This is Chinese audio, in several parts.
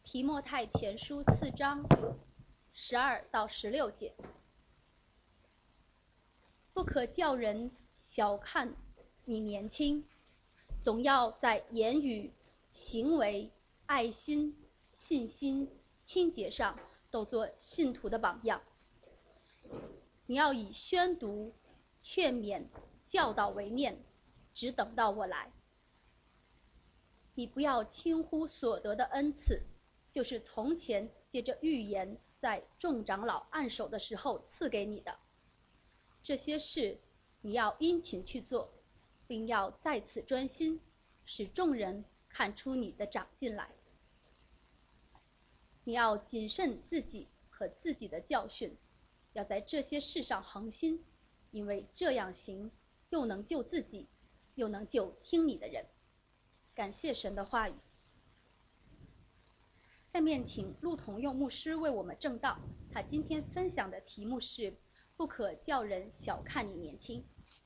提摩太前书4章12到16节。不可叫人小看你年轻，总要在言语、行为、爱心、信心、清洁上都做信徒的榜样。你要以宣读、劝勉、教导为念，只等到我来。你不要轻忽所得的恩赐，就是从前借着预言在众长老按手的时候赐给你的。这些事你要殷勤去做，并要在此专心，使众人看出你的长进来。你要谨慎自己和自己的教训，要在这些事上恒心，因为这样行，又能救自己，又能救听你的人。感谢神的话语。下面请陆同用牧师为我们证道，他今天分享的题目是不可叫人小看你年轻。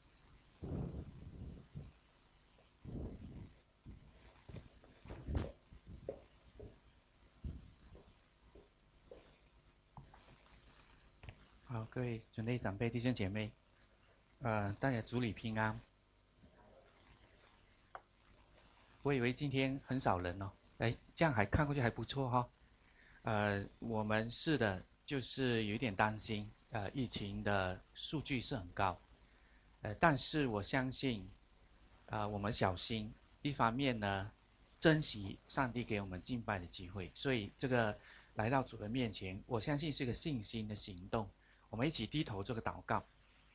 好，各位准备长辈弟兄姐妹，大家主里平安。我以为今天很少人哦，这样还看过去还不错哈。我们是的，就是有一点担心，疫情的数据是很高，但是我相信，我们小心，一方面呢，珍惜上帝给我们敬拜的机会，所以这个来到主的面前，我相信是一个信心的行动。我们一起低头做个祷告。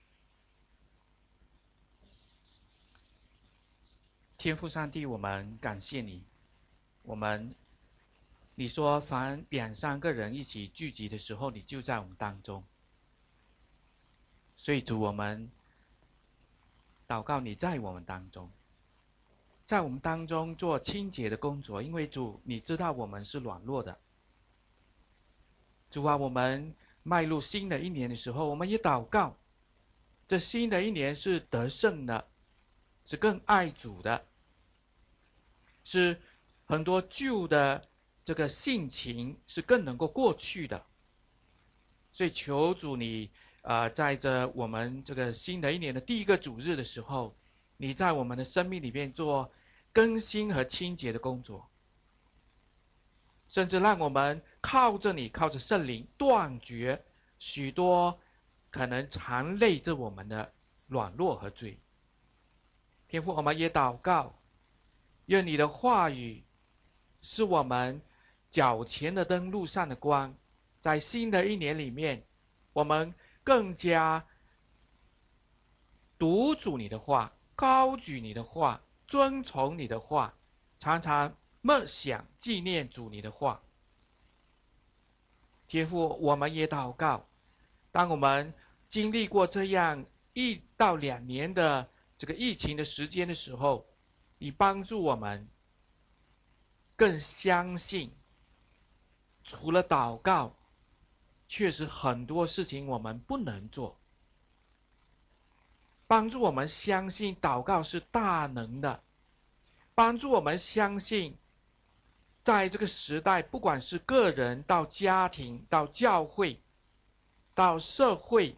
天父上帝，我们感谢你，你说凡2、3个人一起聚集的时候，你就在我们当中。所以主，我们祷告你在我们当中，在我们当中做清洁的工作，因为主你知道我们是软弱的。主啊，我们迈入新的一年的时候，我们也祷告，这新的一年是得胜的，是更爱主的，是很多旧的这个性情是更能够过去的。所以求主你在这我们这个新的一年的第一个主日的时候，你在我们的生命里面做更新和清洁的工作，甚至让我们靠着你，靠着圣灵断绝许多可能缠累着我们的软弱和罪。天父，我们也祷告，愿你的话语是我们脚前的灯，路上的光，在新的一年里面，我们更加读主你的话，高举你的话，遵从你的话，常常默想纪念主你的话。天父，我们也祷告，当我们经历过这样1到2年的这个疫情的时间的时候，你帮助我们更相信，除了祷告，确实很多事情我们不能做。帮助我们相信祷告是大能的，帮助我们相信在这个时代，不管是个人到家庭到教会到社会，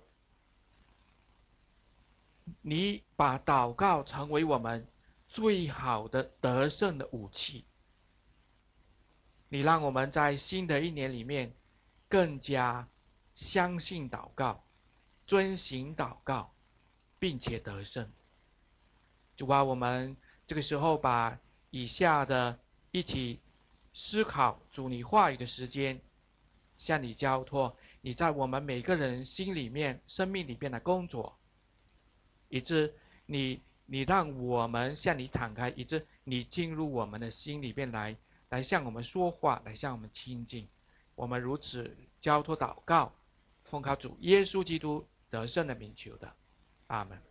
你把祷告成为我们最好的得胜的武器。你让我们在新的一年里面更加相信祷告，遵行祷告，并且得胜。主啊，我们这个时候把以下的一起思考主你话语的时间向你交托，你在我们每个人心里面生命里面的工作，以致你让我们向你敞开，以致你进入我们的心里面来向我们说话，来向我们亲近。我们如此交托祷告，奉靠主耶稣基督得胜的名求的，阿们。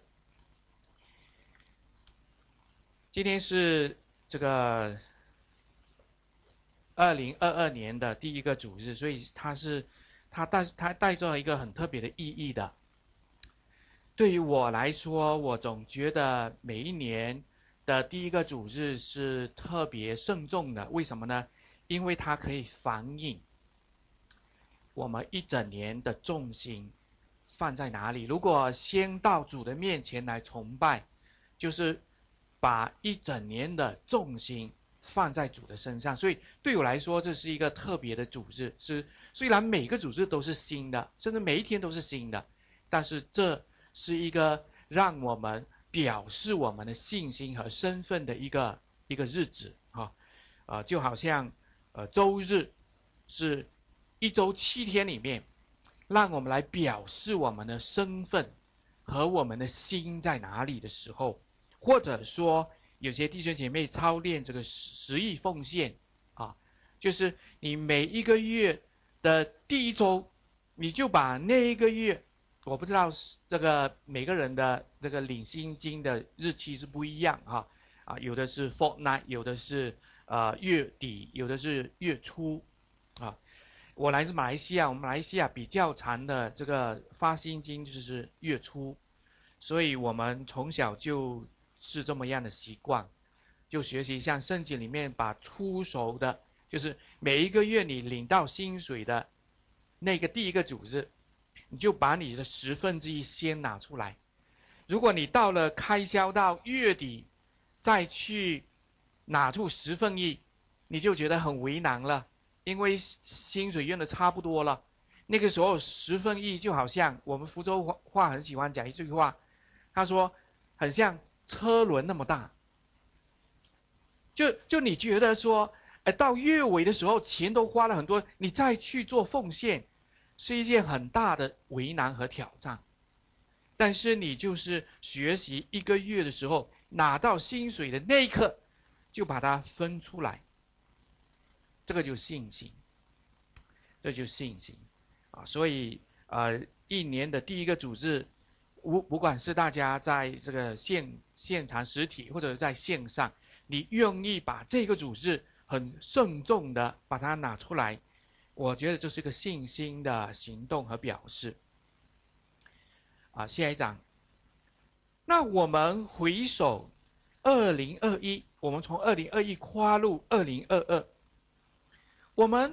今天是这个2022年的第一个主日，所以它带着一个很特别的意义的。对于我来说，我总觉得每一年的第一个主日是特别慎重的。为什么呢？ 因为它可以反映我们一整年的重心放在哪里。如果先到主的面前来崇拜，就是把一整年的重心放在主的身上。所以对我来说，这是一个特别的主日。虽然每个主日都是新的，甚至每一天都是新的，但是这是一个让我们表示我们的信心和身份的一个日子就好像周日是一周7天里面，让我们来表示我们的身份和我们的心在哪里的时候，或者说有些弟兄姐妹操练这个十亿奉献就是你每一个月的第一周，你就把那一个月，我不知道这个每个人的这个领薪金的日期是不一样有的是 fortnight， 有的是月底，有的是月初我来自马来西亚，我们马来西亚比较长的这个发薪金就是月初，所以我们从小就是这么样的习惯，就学习像圣经里面把初熟的，就是每一个月你领到薪水的那个第一个主日，你就把你的1/10先拿出来。如果你到了开销到月底再去拿出1/10，你就觉得很为难了，因为薪水用的差不多了。那个时候1/10就好像我们福州话很喜欢讲一句话，他说很像车轮那么大，就你觉得说到月尾的时候钱都花了很多，你再去做奉献是一件很大的为难和挑战。但是你就是学习一个月的时候，拿到薪水的那一刻就把它分出来，这个就是信心，这就是信心所以一年的第一个主日，不管是大家在这个现场实体或者在线上，你愿意把这个主日很慎重的把它拿出来，我觉得这是一个信心的行动和表示下一章。那我们回首2021，我们从2021跨入2022，我们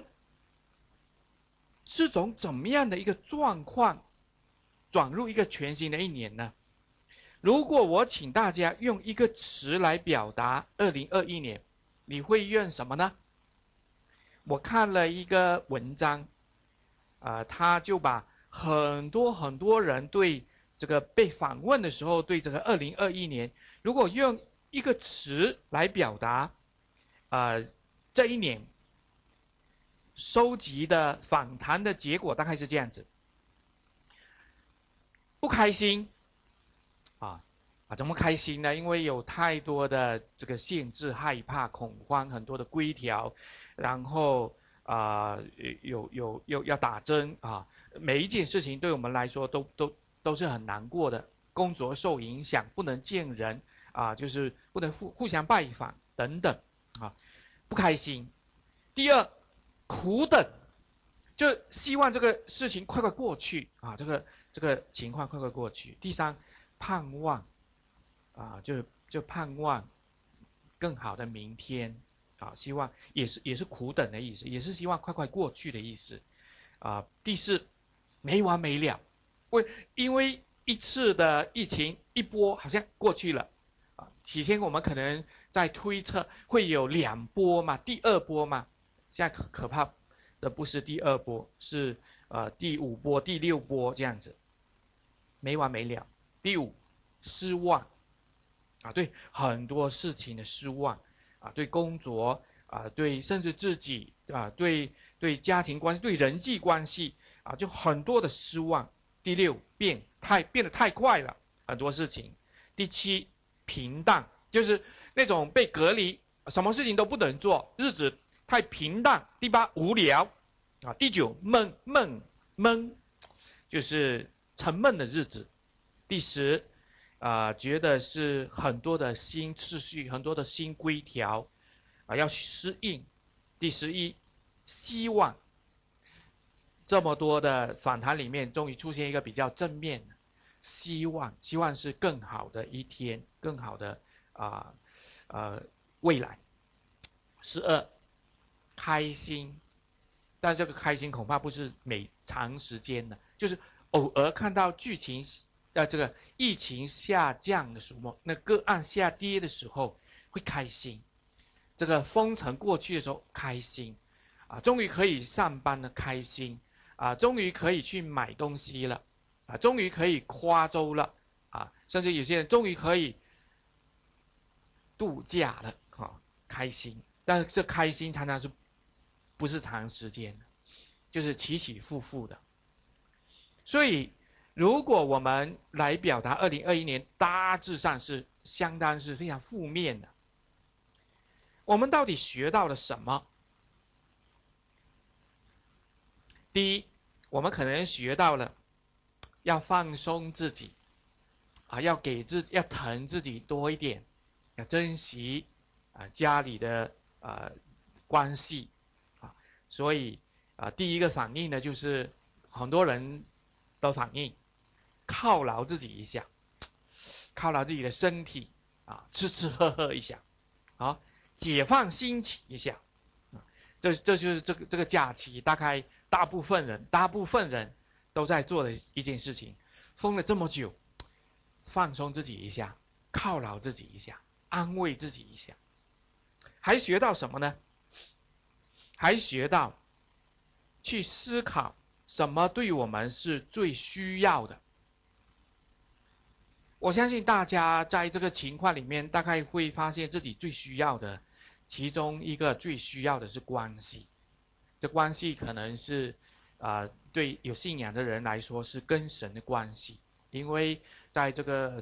是从怎么样的一个状况转入一个全新的一年呢？如果我请大家用一个词来表达2021年，你会用什么呢？我看了一个文章他就把很多人对这个被访问的时候，对这个2021年，如果用一个词来表达这一年收集的访谈的结果大概是这样子：不开心怎么开心呢？因为有太多的这个限制、害怕、恐慌，很多的规条，然后要打针每一件事情对我们来说都是很难过的。工作受影响，不能见人就是不能互相拜访等等不开心。第二，苦等，就希望这个事情快快过去这个情况快快过去。第三，盼望就盼望更好的明天希望也是苦等的意思，也是希望快快过去的意思第四，没完没了，因为一次的疫情一波好像过去了起先我们可能在推测会有2波嘛，第2波嘛，现在可怕的不是第2波，是第5波、第6波这样子，没完没了。第5，失望对很多事情的失望对工作对甚至自己对家庭关系、对人际关系就很多的失望。第6，变得太快了，很多事情。第7，平淡，就是那种被隔离，什么事情都不能做，日子太平淡。第8，无聊第9，闷，就是沉闷的日子。第10，觉得是很多的新秩序，很多的新规条要去适应。第11，希望。这么多的访谈里面，终于出现一个比较正面的希望是更好的一天，更好的未来。12， 开心，但这个开心恐怕不是长时间的，就是偶尔看到这个疫情下降的时候，那个案下跌的时候会开心，这个封城过去的时候开心，终于可以上班了开心，终于可以去买东西了，终于可以跨州了，甚至有些人终于可以度假了，开心。但是这开心常常是不是长时间的，就是起起伏伏的。所以如果我们来表达2021年大致上是相当是非常负面的，我们到底学到了什么？第一，我们可能学到了要放松自己，要疼自己多一点，要珍惜家里的关系，所以第一个反应呢，就是很多人都反应犒劳自己一下，犒劳自己的身体，吃吃喝喝一下，解放心情一下，这就是这个假期大概大部分人都在做的一件事情。封了这么久，放松自己一下，犒劳自己一下，安慰自己一下。还学到什么呢？还学到去思考什么对我们是最需要的。我相信大家在这个情况里面，大概会发现自己最需要的，其中一个最需要的是关系。这关系可能是对有信仰的人来说是跟神的关系，因为在这个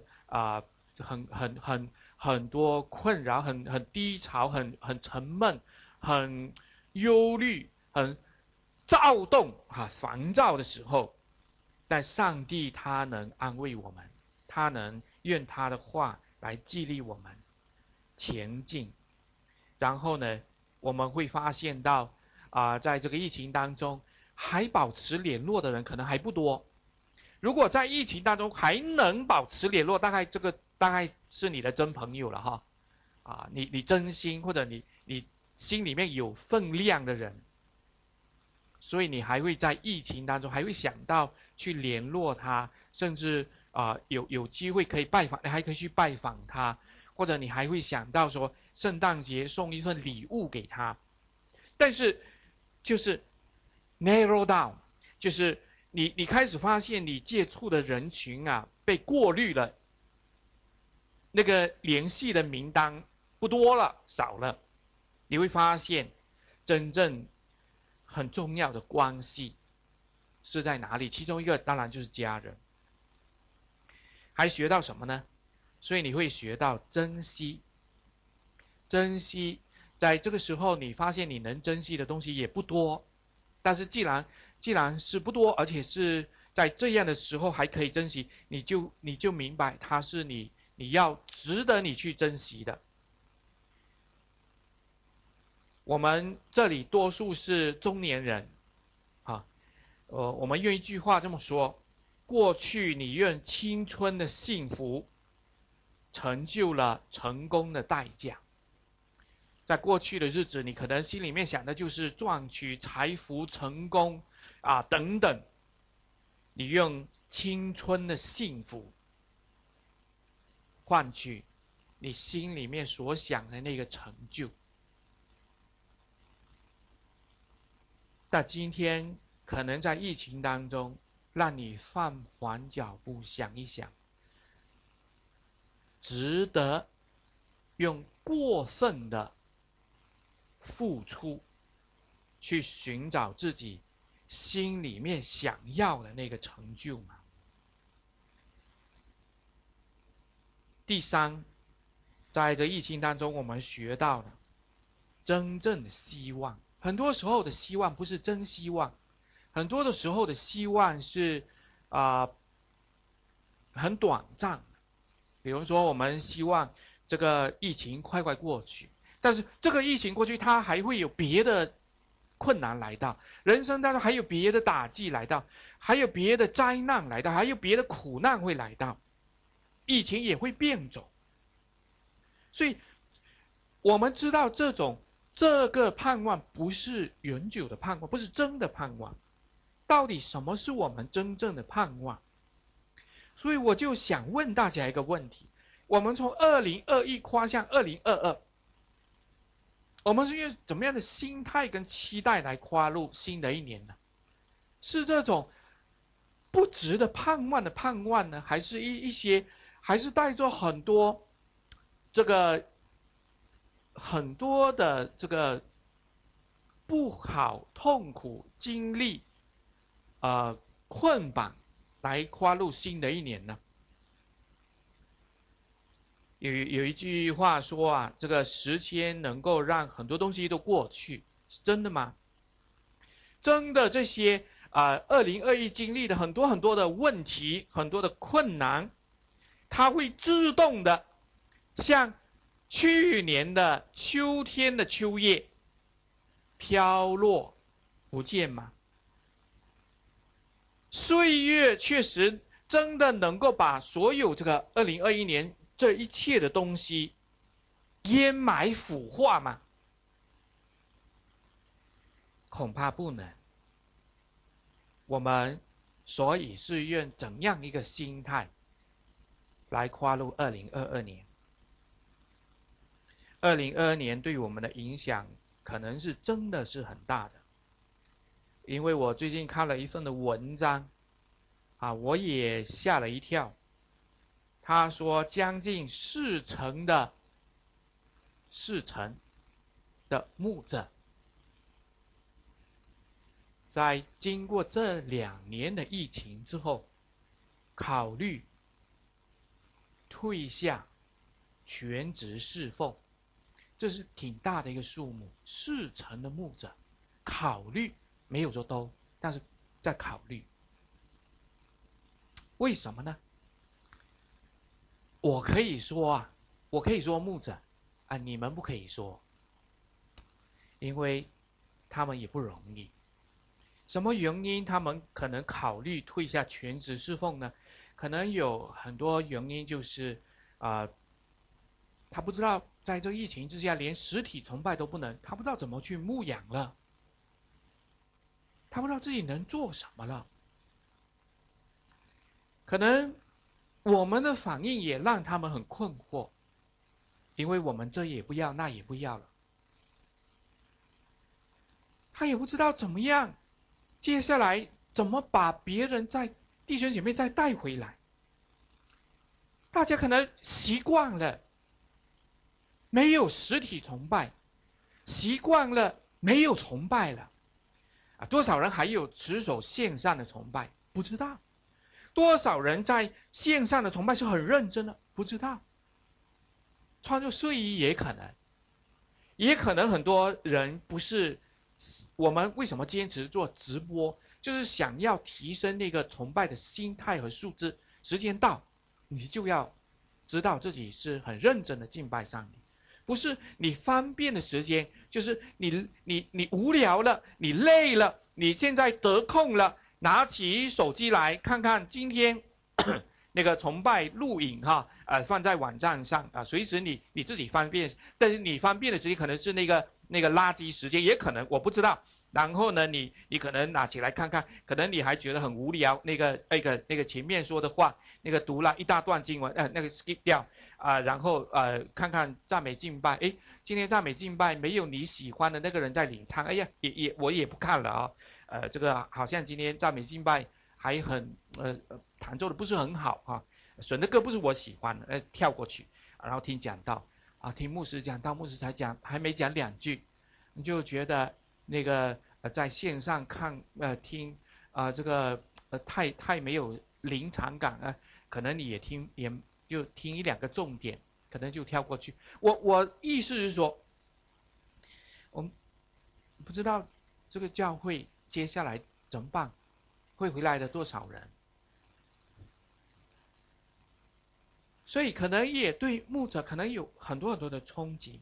很多困扰、很低潮、很沉闷、很忧虑、很躁动烦躁的时候，但上帝他能安慰我们，他能用他的话来激励我们前进。然后呢，我们会发现到在这个疫情当中还保持联络的人可能还不多。如果在疫情当中还能保持联络，大概是你的真朋友了哈。你真心或者你心里面有分量的人，所以你还会在疫情当中还会想到去联络他，甚至有机会可以拜访，你还可以去拜访他，或者你还会想到说圣诞节送一份礼物给他。但是就是 narrow down， 就是你开始发现你接触的人群被过滤了，那个联系的名单不多了，少了，你会发现真正很重要的关系是在哪里？其中一个当然就是家人。还学到什么呢？所以你会学到珍惜，珍惜。在这个时候，你发现你能珍惜的东西也不多，但是既然是不多，而且是在这样的时候还可以珍惜，你就明白它是你要值得你去珍惜的。我们这里多数是中年人我们用一句话这么说：过去你用青春的幸福成就了成功的代价。在过去的日子，你可能心里面想的就是赚取财富、成功等等。你用青春的幸福换取你心里面所想的那个成就。但今天可能在疫情当中，让你放缓脚步，想一想，值得用过分的付出去寻找自己心里面想要的那个成就吗？第三，在这疫情当中，我们学到了真正的希望。很多时候的希望不是真希望，很多的时候的希望是很短暂的。比如说，我们希望这个疫情快快过去，但是这个疫情过去，它还会有别的困难来到，人生当中还有别的打击来到，还有别的灾难来到，还有别的苦难会来到，疫情也会变走。所以我们知道这种这个盼望不是永久的盼望，不是真的盼望。到底什么是我们真正的盼望？所以我就想问大家一个问题：我们从2021跨向2022，我们是用怎么样的心态跟期待来跨入新的一年呢？是这种不值得盼望的盼望呢，还是一些，还是带着很多很多的不好、痛苦、经历、困绑来跨入新的一年呢？有一句话说啊，这个时间能够让很多东西都过去，是真的吗？真的这些2021经历的很多很多的问题，很多的困难，它会自动的像去年的秋天的秋叶飘落不见吗？岁月确实真的能够把所有这个2021年这一切的东西掩埋腐化吗？恐怕不能。我们所以是用怎样一个心态来跨入2022年？2022年对我们的影响可能是真的是很大的。因为我最近看了一份的文章我也吓了一跳。他说将近四成的牧者在经过这2年的疫情之后，考虑退下全职侍奉，这是挺大的一个数目。4成的牧者考虑，没有说都，但是在考虑。为什么呢？我可以说牧者你们不可以说，因为他们也不容易。什么原因他们可能考虑退下全职侍奉呢？可能有很多原因，就是他不知道在这疫情之下连实体崇拜都不能，他不知道怎么去牧养了，他不知道自己能做什么了。可能我们的反应也让他们很困惑，因为我们这也不要那也不要了，他也不知道怎么样，接下来怎么把别人弟兄姐妹再带回来。大家可能习惯了没有实体崇拜，习惯了没有崇拜了多少人还有持守线上的崇拜？不知道。多少人在线上的崇拜是很认真的？不知道。穿着睡衣也可能，也可能很多人不是。我们为什么坚持做直播？就是想要提升那个崇拜的心态和素质。时间到，你就要知道自己是很认真的敬拜上帝，不是你方便的时间，就是你无聊了，你累了，你现在得空了，拿起手机来看看今天那个崇拜录影放在网站上随时你自己方便，但是你方便的时间可能是那个垃圾时间，也可能我不知道。然后呢，你可能拿起来看看，可能你还觉得很无聊，那个前面说的话，那个读了一大段经文，那个 skip 掉然后看看赞美敬拜，今天赞美敬拜没有你喜欢的那个人在领唱，哎呀，我也不看了这个好像今天赞美敬拜还很弹奏的不是很好选的歌不是我喜欢的，跳过去，然后听讲道听牧师讲道，牧师才讲还没讲2句，你就觉得那个在线上看听这个太没有临场感可能你也就听1-2个重点，可能就跳过去。我意思是说，我们不知道这个教会接下来怎么办，会回来的多少人，所以可能也对牧者可能有很多很多的冲击。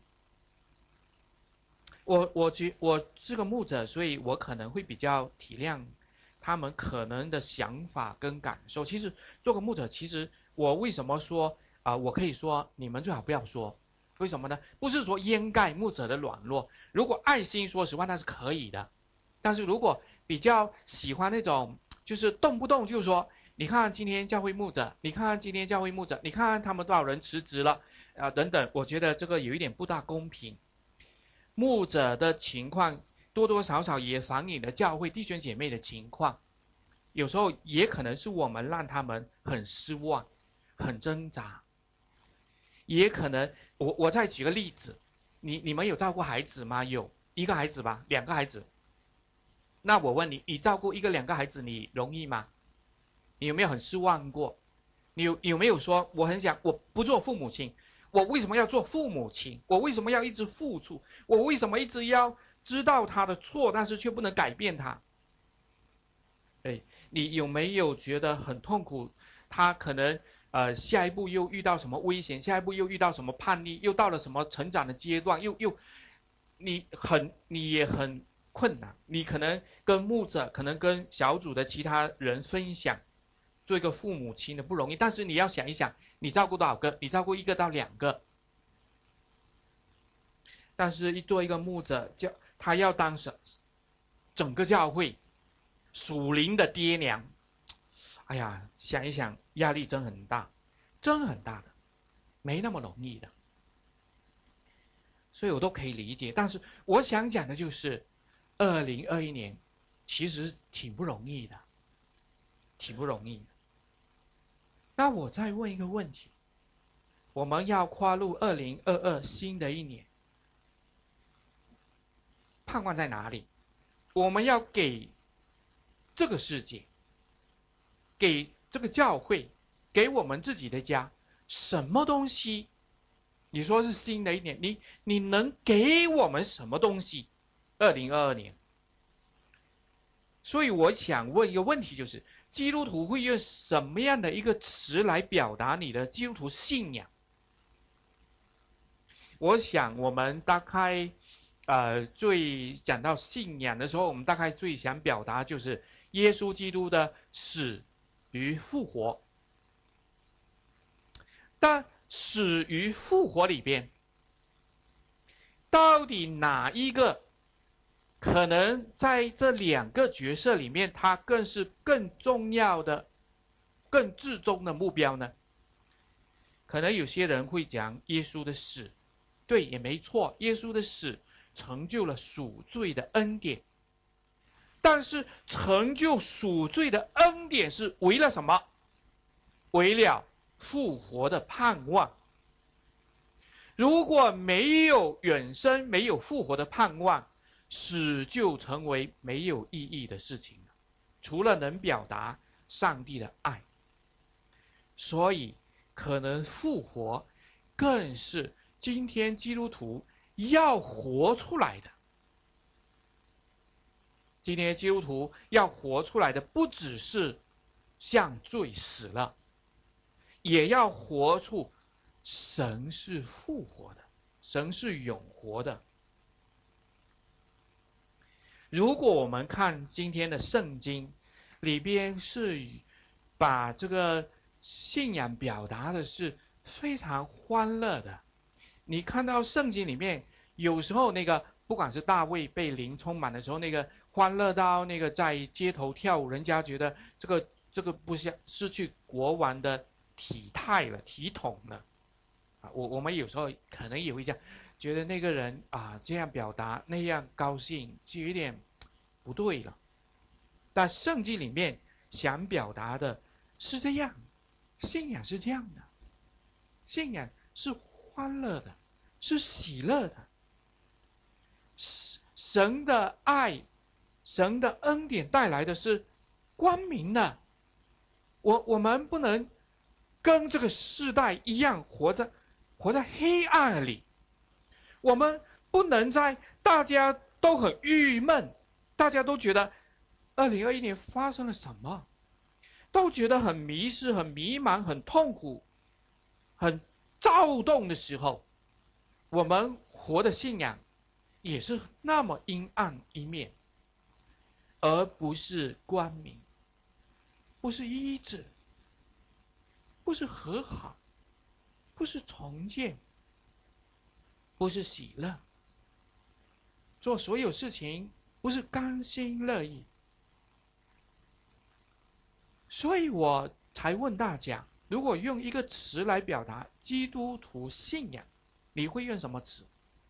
我是个牧者，所以我可能会比较体谅他们可能的想法跟感受。其实做个牧者，其实我为什么说我可以说你们最好不要说， 为什么呢？不是说掩盖牧者的软弱，如果爱心，说实话那是可以的。但是如果比较喜欢那种，就是动不动就说，你看今天教会牧者，你看今天教会牧者，你看他们多少人辞职了等等，我觉得这个有一点不大公平。牧者的情况多多少少也反映了教会弟兄姐妹的情况，有时候也可能是我们让他们很失望、很挣扎，也可能我再举个例子，你们有照顾孩子吗？有一个孩子吧，两个孩子。那我问你，你照顾一个两个孩子，你容易吗？你有没有很失望过？你有没有说我很想我不做父母亲，我为什么要做父母亲？我为什么要一直付出？我为什么一直要知道他的错，但是却不能改变他？哎，你有没有觉得很痛苦？他可能下一步又遇到什么危险，下一步又遇到什么叛逆，又到了什么成长的阶段，又你也很困难，你可能跟牧者，可能跟小组的其他人分享，做一个父母亲的不容易，但是你要想一想，你照顾多少个？你照顾一个到两个，但是做一个牧者，他要当整个教会属灵的爹娘，哎呀，想一想，压力真很大，真很大的，没那么容易的，所以我都可以理解。但是我想讲的就是，2021年其实挺不容易的，挺不容易的。那我再问一个问题：我们要跨入2022新的一年，盼望在哪里？我们要给这个世界，给这个教会，给我们自己的家，什么东西？你说是新的一年，你能给我们什么东西？2022年。所以我想问一个问题，就是基督徒会用什么样的一个词来表达你的基督徒信仰？我想我们大概最讲到信仰的时候，我们大概最想表达就是耶稣基督的死与复活。但死与复活里边，到底哪一个可能在这两个角色里面，它更是更重要的、更至终的目标呢？可能有些人会讲耶稣的死，对，也没错，耶稣的死成就了赎罪的恩典。但是成就赎罪的恩典是为了什么？为了复活的盼望。如果没有永生，没有复活的盼望，死就成为没有意义的事情了，除了能表达上帝的爱。所以可能复活更是今天基督徒要活出来的。今天基督徒要活出来的不只是向罪死了，也要活出神是复活的，神是永活的。如果我们看今天的圣经里边，是把这个信仰表达的是非常欢乐的。你看到圣经里面有时候那个不管是大卫被灵充满的时候，那个欢乐到那个在街头跳舞，人家觉得这个不像失去国王的体态了、体统了啊。我们有时候可能也会这样觉得那个人啊这样表达那样高兴就有点不对了。但圣经里面想表达的是这样，信仰是这样的，信仰是欢乐的，是喜乐的。神的爱，神的恩典带来的是光明的。我们不能跟这个世代一样活在黑暗里，我们不能在大家都很郁闷，大家都觉得2021年发生了什么，都觉得很迷失、很迷茫、很痛苦、很躁动的时候，我们活的信仰也是那么阴暗一面，而不是光明，不是医治，不是和好，不是重建， 不是喜乐，做所有事情不是甘心乐意。所以我才问大家，如果用一个词来表达基督徒信仰，你会用什么词？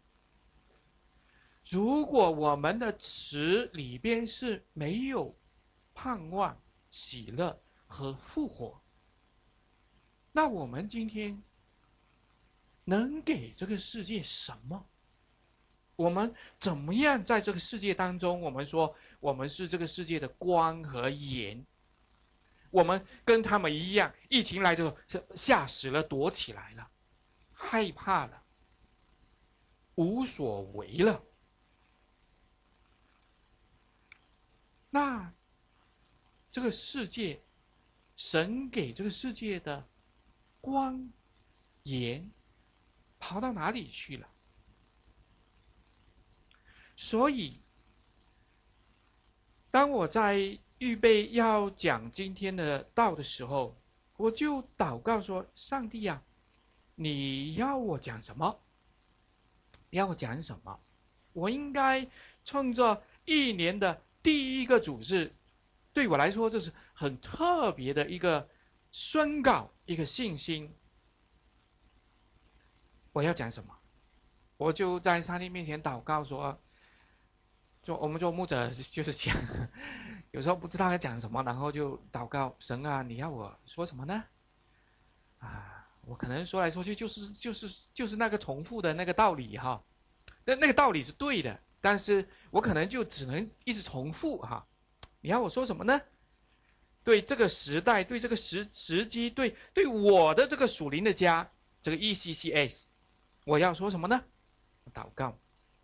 如果我们的词里边是没有盼望、喜乐和复活，那我们今天能给这个世界什么？我们怎么样在这个世界当中，我们说我们是这个世界的光和盐，我们跟他们一样，疫情来的时候吓死了，躲起来了，害怕了，无所为了。那这个世界，神给这个世界的光、盐跑到哪里去了？所以，当我在预备要讲今天的道的时候，我就祷告说：上帝啊，你要我讲什么？要我讲什么？我应该趁着一年的第一个主日，对我来说这是很特别的一个宣告，一个信心。我要讲什么？我就在上帝面前祷告说，我们做牧者就是讲，有时候不知道要讲什么，然后就祷告神啊，你要我说什么呢？我可能说来说去就是那个重复的那个道理哈，那个道理是对的，但是我可能就只能一直重复哈。你要我说什么呢？对这个时代，对这个时机，对我的这个属灵的家，这个 ECCS， 我要说什么呢？祷告，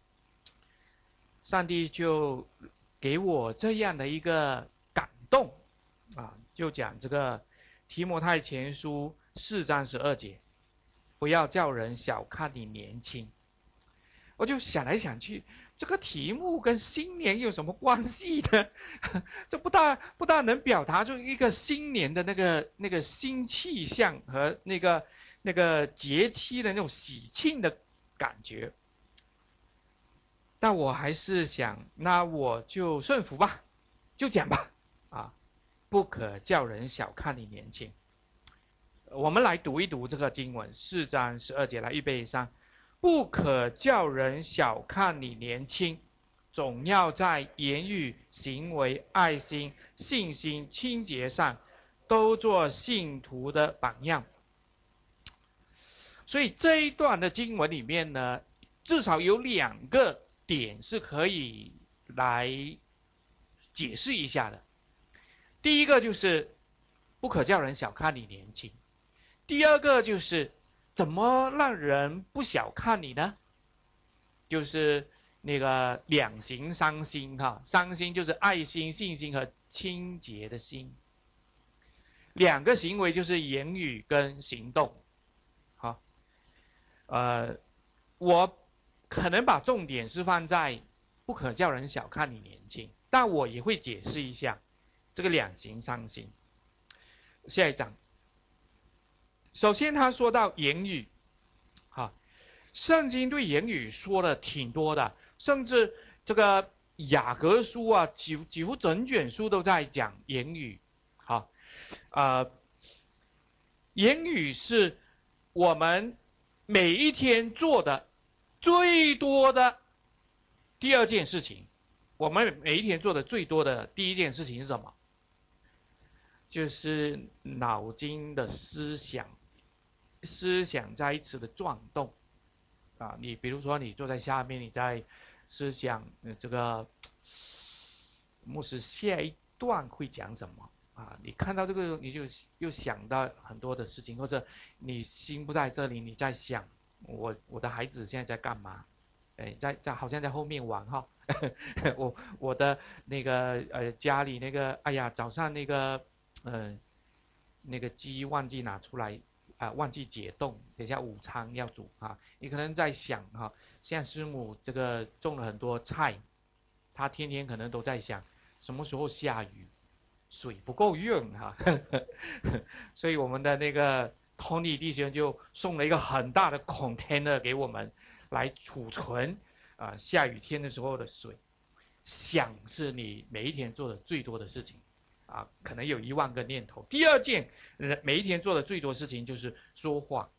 上帝就给我这样的一个感动就讲这个提摩太前书4章12节，不要叫人小看你年轻。我就想来想去，这个题目跟新年有什么关系呢？这不大能表达出一个新年的那个新气象和那个节期的那种喜庆的感觉。但我还是想，那我就顺服吧，就讲吧不可叫人小看你年轻。我们来读一读这个经文4章12节，来预备上。不可叫人小看你年轻，总要在言语、行为、爱心、信心、清洁上，都做信徒的榜样。所以这一段的经文里面呢，至少有2个点是可以来解释一下的。第一个就是不可叫人小看你年轻，第二个就是怎么让人不小看你呢？就是那个两行三心三心就是爱心、信心和清洁的心。2个行为就是言语跟行动。我可能把重点是放在不可叫人小看你年轻，但我也会解释一下这个两行三心。下一章，首先他说到言语圣经对言语说的挺多的，甚至这个雅各书几乎整卷书都在讲言语。言语是我们每一天做的最多的第2件事情。我们每一天做的最多的第1件事情是什么？就是脑筋的思想在一起的转动你比如说你坐在下面，你在思想这个牧师下一段会讲什么你看到这个你就又想到很多的事情，或者你心不在这里，你在想我的孩子现在在干嘛？在好像在后面玩我的那个家里那个早上那个鸡忘记拿出来忘记解冻，等一下午餐要煮你可能在想现在师母这个种了很多菜，他天天可能都在想什么时候下雨，水不够用所以我们的那个 Tony 弟兄就送了一个很大的 container 给我们， 来储存下雨天的时候的水。想是你每一天做的最多的事情可能有10000个念头。第二件每一天做的最多事情就是说话。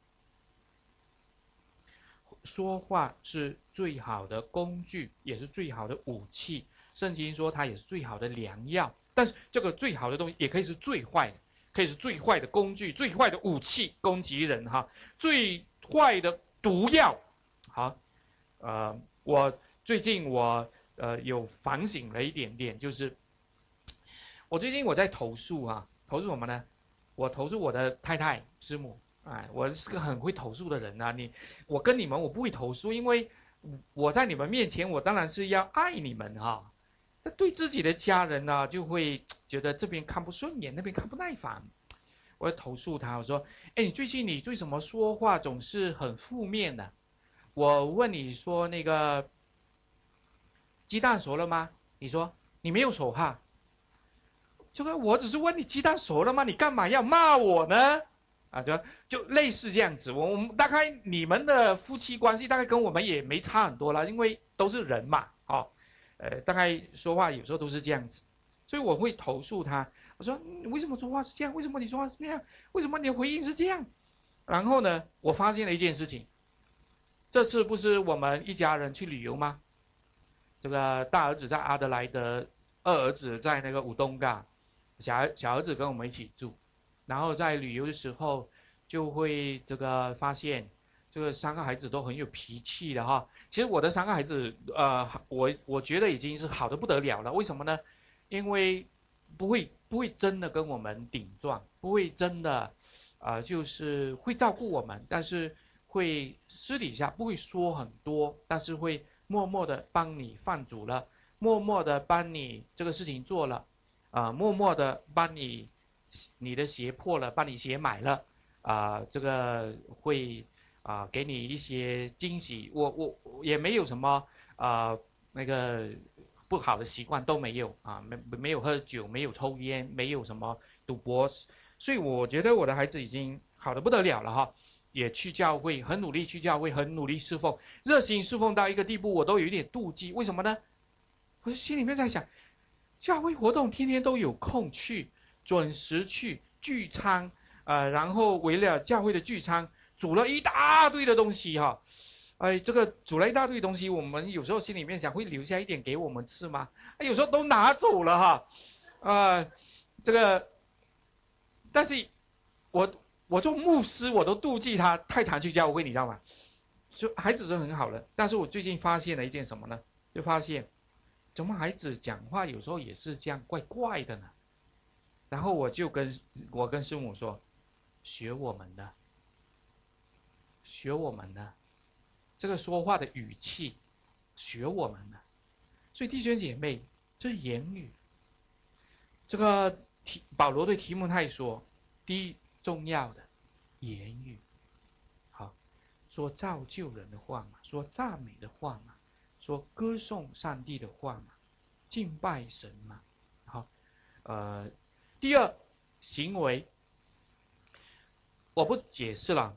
说话是最好的工具，也是最好的武器。圣经说它也是最好的良药。但是这个最好的东西也可以是最坏的，可以是最坏的工具，最坏的武器攻击人最坏的毒药。好，我最近有反省了一点点，就是我最近在投诉投诉什么呢？我投诉我的太太师母。我是个很会投诉的人我跟你们我不会投诉，因为我在你们面前我当然是要爱你们那对自己的家人就会觉得这边看不顺眼，那边看不耐烦。我要投诉他，我说，你最近为什么说话总是很负面呢？我问你说那个鸡蛋熟了吗？你说你没有熟这个我只是问你鸡蛋熟了吗？你干嘛要骂我呢？就类似这样子。我们大概你们的夫妻关系大概跟我们也没差很多了，因为都是人嘛大概说话有时候都是这样子。所以我会投诉他，我说你为什么说话是这样？为什么你说话是那样？为什么你的回应是这样？然后呢，我发现了一件事情，这次不是我们一家人去旅游吗？这个大儿子在阿德莱德，二儿子在那个乌东嘎，小儿子跟我们一起住。然后在旅游的时候就会发现这个3个孩子都很有脾气的其实我的3个孩子我觉得已经是好的不得了了。为什么呢？因为不会真的跟我们顶撞，不会真的就是会照顾我们，但是会私底下不会说很多，但是会默默的帮你饭煮了，默默的帮你这个事情做了默默的帮你的鞋破了，帮你鞋买了这个会给你一些惊喜。我也没有什么那个不好的习惯都没有没有喝酒，没有抽烟，没有什么赌博。所以我觉得我的孩子已经好的不得了了也去教会，很努力去教会，很努力侍奉，热心侍奉到一个地步，我都有一点妒忌。为什么呢？我心里面在想，教会活动天天都有空去，准时去聚餐然后为了教会的聚餐煮了一大堆的东西这个煮了一大堆东西，我们有时候心里面想会留下一点给我们吃吗？有时候都拿走了这个但是我做牧师我都妒忌他太常去教会，你知道吗？就孩子是很好的，但是我最近发现了一件什么呢？就发现怎么孩子讲话有时候也是这样怪怪的呢？然后我跟师母说，学我们的，学我们的这个说话的语气，学我们的。所以弟兄姐妹，这言语，这个保罗对提摩太说，第一重要的言语，好，说造就人的话嘛，说赞美的话嘛，说歌颂上帝的话嘛，敬拜神嘛。好，第二行为，我不解释了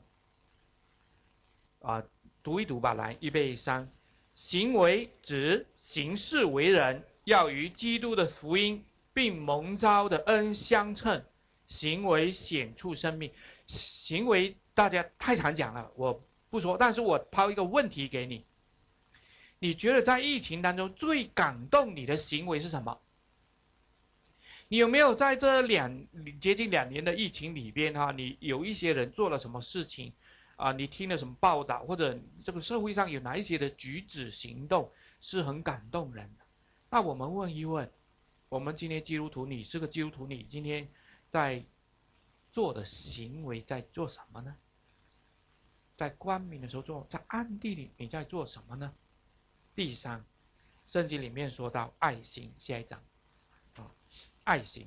读一读吧，来，预备3。行为指行事为人，要与基督的福音并蒙召的恩相称。行为显出生命。行为大家太常讲了，我不说，但是我抛一个问题给你，你觉得在疫情当中最感动你的行为是什么？你有没有在这接近2年的疫情里边你有一些人做了什么事情你听了什么报道，或者这个社会上有哪一些的举止行动是很感动人的？那我们问一问，我们今天基督徒，你是个基督徒，你今天在做的行为在做什么呢？在光明的时候做，在暗地里你在做什么呢？第3，圣经里面说到爱心，下一章爱心。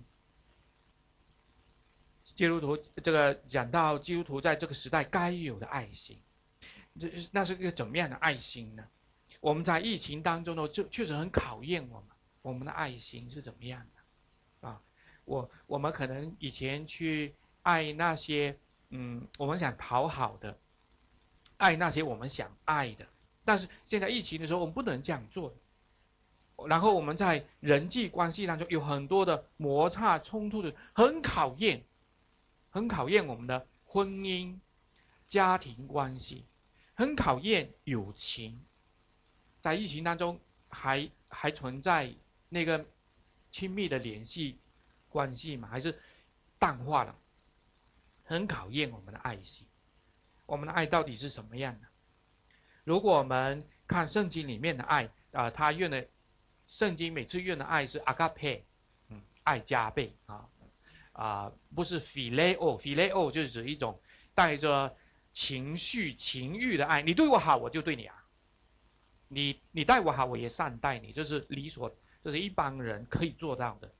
基督徒这个讲到基督徒在这个时代该有的爱心，那是一个怎么样的爱心呢？我们在疫情当中呢，就确实很考验我们的爱心是怎么样的我们可能以前去爱那些我们想讨好的，爱那些我们想爱的但是现在疫情的时候，我们不能这样做。然后我们在人际关系当中有很多的摩擦冲突的，很考验我们的婚姻、家庭关系，很考验友情。在疫情当中还存在那个亲密的联系关系吗？还是淡化了？很考验我们的爱心。我们的爱到底是什么样的？如果我们看圣经里面的爱，他愿的圣经每次愿的爱是 agape，爱加倍不是 phileo，phileo 就是指一种带着情绪情欲的爱。你对我好，我就对你好。你待我好，我也善待你，这是这是一般人可以做到的。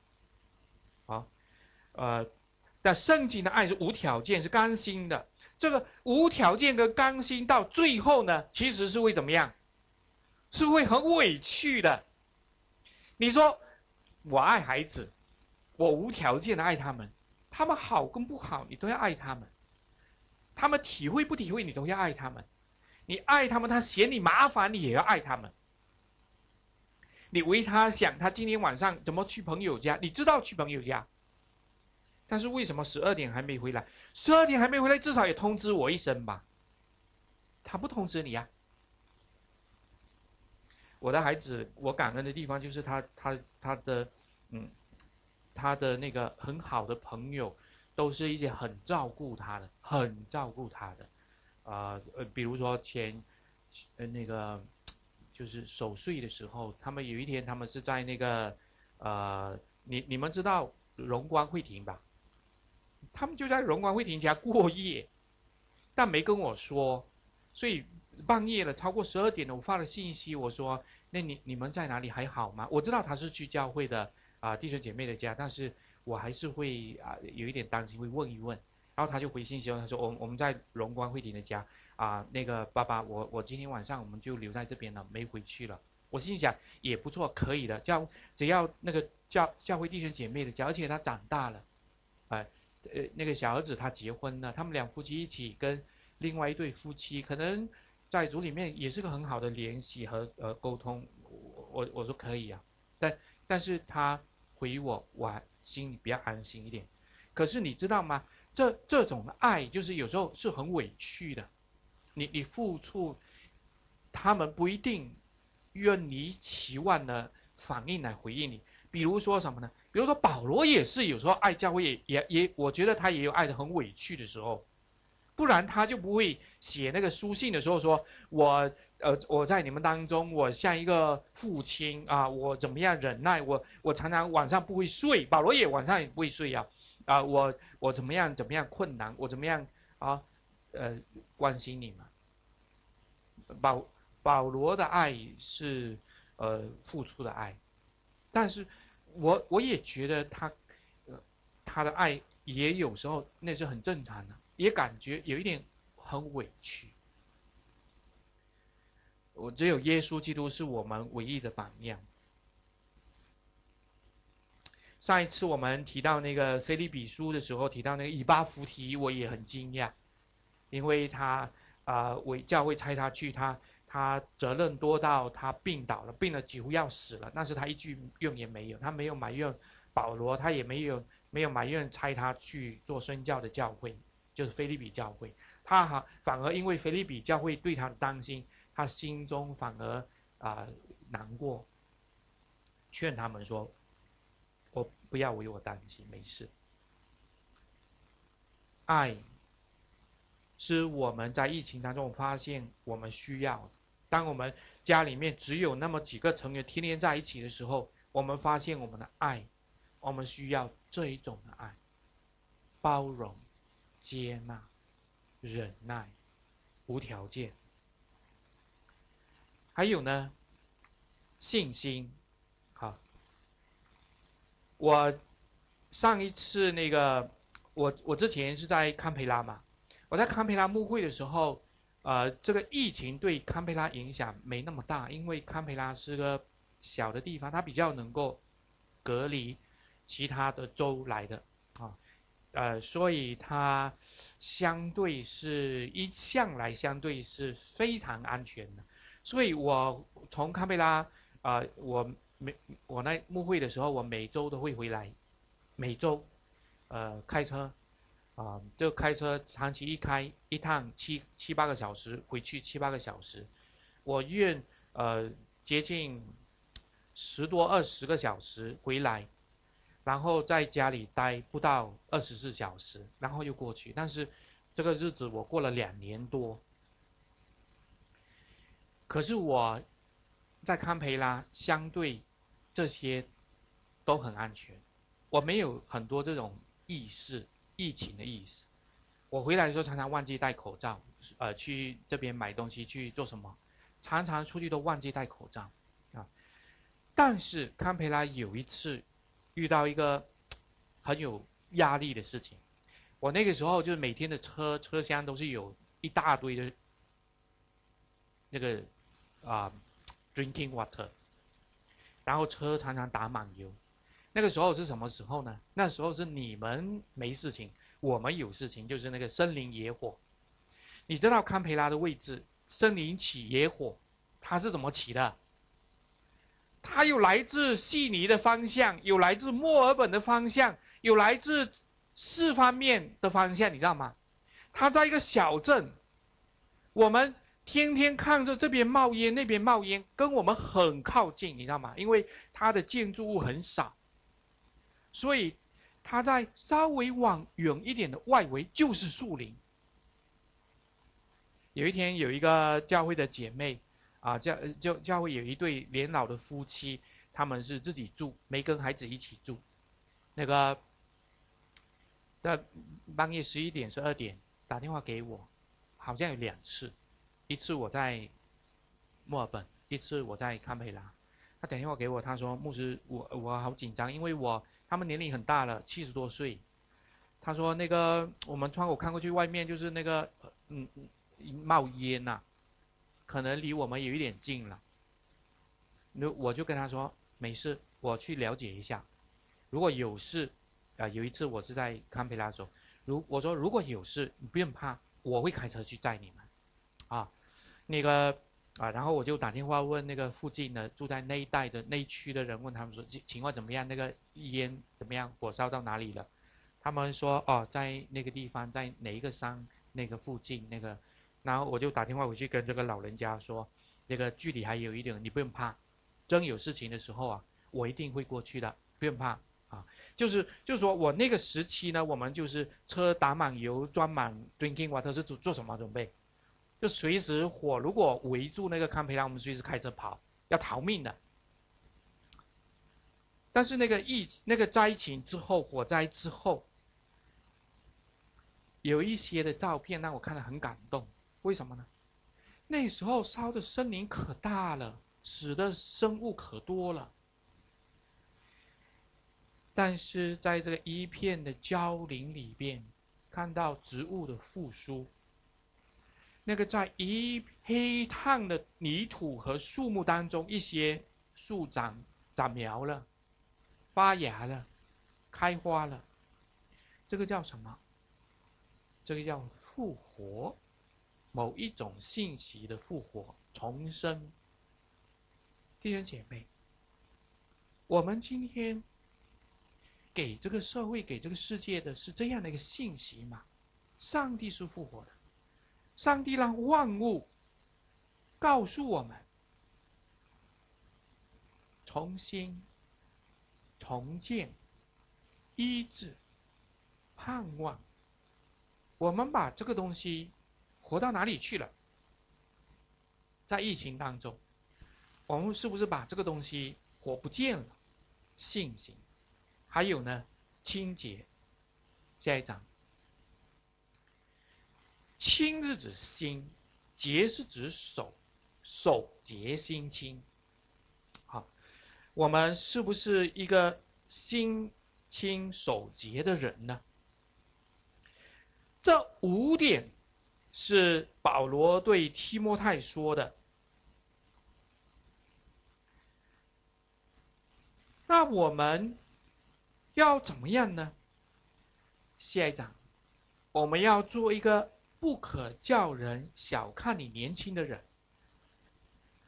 但圣经的爱是无条件，是甘心的。这个无条件跟甘心到最后呢，其实是会怎么样？是会很委屈的。你说我爱孩子，我无条件的爱他们，他们好跟不好，你都要爱他们。他们体会不体会，你都要爱他们。你爱他们，他嫌你麻烦，你也要爱他们。你为他想，他今天晚上怎么去朋友家，你知道去朋友家，但是为什么12点还没回来？12点还没回来，至少也通知我一声吧。他不通知你呀。我的孩子，我感恩的地方就是他的那个很好的朋友，都是一些很照顾他的，很照顾他的。比如说那个就是守岁的时候，他们有一天他们是在那个你们知道荣光会庭吧？他们就在荣光会庭家过夜，但没跟我说，所以半夜了，超过12点了，我发了信息，我说，那你们在哪里还好吗？我知道他是去教会的弟兄姐妹的家，但是我还是会有一点担心，会问一问。然后他就回信息他说我们在荣光会庭的家那个爸爸，我今天晚上我们就留在这边了，没回去了。我心想也不错，可以的，只要那个教会弟兄姐妹的家，而且他长大了，那个小儿子他结婚了，他们两夫妻一起跟另外一对夫妻，可能在组里面也是个很好的联系和沟通。我说可以啊，但是他回我还心里比较安心一点。可是你知道吗？这种爱就是有时候是很委屈的，你付出，他们不一定愿你期望的反应来回应你。比如说什么呢？比如说保罗也是有时候爱教会也，我觉得他也有爱的很委屈的时候，不然他就不会写那个书信的时候说，我在你们当中，我像一个父亲我怎么样忍耐，我常常晚上不会睡，保罗也晚上也不会睡我怎么样困难，我怎么样啊关心你们。保罗的爱是付出的爱，但是我也觉得他的爱也有时候那是很正常的，也感觉有一点很委屈。我只有耶稣基督是我们唯一的榜样。上一次我们提到那个腓立比书的时候，提到那个以巴弗提，我也很惊讶，因为他教会差他去，他责任多到他病倒了，病了几乎要死了，但是他一句怨言没有，他没有埋怨保罗，他也没有埋怨差他去做宣教的教会，就是腓立比教会。反而因为腓立比教会对他的担心，他心中反而难过，劝他们说，我不要为我担心，没事。爱是我们在疫情当中发现我们需要，当我们家里面只有那么几个成员天天在一起的时候，我们发现我们的爱，我们需要这一种的爱，包容、接纳、忍耐、无条件。还有呢，信心。好，我上一次那个我之前是在堪培拉嘛，我在堪培拉牧会的时候，这个疫情对堪培拉影响没那么大，因为堪培拉是个小的地方，它比较能够隔离其他的州来的所以它一向来相对是非常安全的。 所以我从堪培拉我那牧会的时候，我每周都会回来，每周开车就开车长期一趟七八个小时，回去七八个小时，我愿接近多20个小时回来，然后在家里待不到24小时，然后又过去。但是这个日子我过了2年多，可是我在堪培拉相对这些都很安全，我没有很多这种疫情的意识。我回来的时候常常忘记戴口罩，去这边买东西去做什么，常常出去都忘记戴口罩啊。但是堪培拉有一次遇到一个很有压力的事情，我那个时候就是每天的车厢都是有一大堆的那个drinking water，然后车常常打满油。那个时候是什么时候呢？那时候是你们没事情，我们有事情，就是那个森林野火。你知道堪培拉的位置，森林起野火，它是怎么起的？它有来自悉尼的方向，有来自墨尔本的方向，有来自4方面的方向，你知道吗？它在一个小镇，我们天天看着这边冒烟，那边冒烟，跟我们很靠近，你知道吗？因为它的建筑物很少，所以它在稍微往远一点的外围就是树林。有一天有一个教会的姐妹教会有一对年老的夫妻，他们是自己住，没跟孩子一起住。那个在半夜11点12点打电话给我，好像有2次，一次我在墨尔本，一次我在堪培拉。他打电话给我，他说牧师，我好紧张，因为他们年龄很大了，70多岁。他说那个我们窗口看过去，外面就是那个冒烟呐、可能离我们有一点近了。我就跟他说没事，我去了解一下。如果有事有一次我是在堪培拉的时候，我说如果有事你不用怕，我会开车去载你们啊。那个然后我就打电话问那个附近的住在那一带的那一区的人，问他们说情况怎么样，那个烟怎么样，火烧到哪里了。他们说在那个地方，在哪一个山那个附近那个。然后我就打电话回去跟这个老人家说，那个距离还有一点，你不用怕，真有事情的时候我一定会过去的，不用怕就是说我那个时期呢，我们就是车打满油，装满 drinking water 是做什么准备？就随时如果围住那个堪培拉，我们随时开车跑，要逃命的。但是那个灾情之后，火灾之后，有一些的照片让我看得很感动。为什么呢？那时候烧的森林可大了，死的生物可多了，但是在这个一片的蕉林里边，看到植物的复苏。那个在一黑炭的泥土和树木当中，一些树长苗了，发芽了，开花了，这个叫什么？这个叫复活，某一种信息的复活，重生。弟兄姐妹，我们今天给这个社会、给这个世界的是这样的一个信息吗？上帝是复活的，上帝让万物告诉我们重新、重建、医治、盼望。我们把这个东西活到哪里去了？在疫情当中，我们是不是把这个东西活不见了？信心，还有呢，清洁。下一章，清是指心，洁是指手，手洁心清。好，我们是不是一个心清手洁的人呢？这5点是保罗对提摩太说的。那我们要怎么样呢？下一章，我们要做一个不可叫人小看你年轻的人。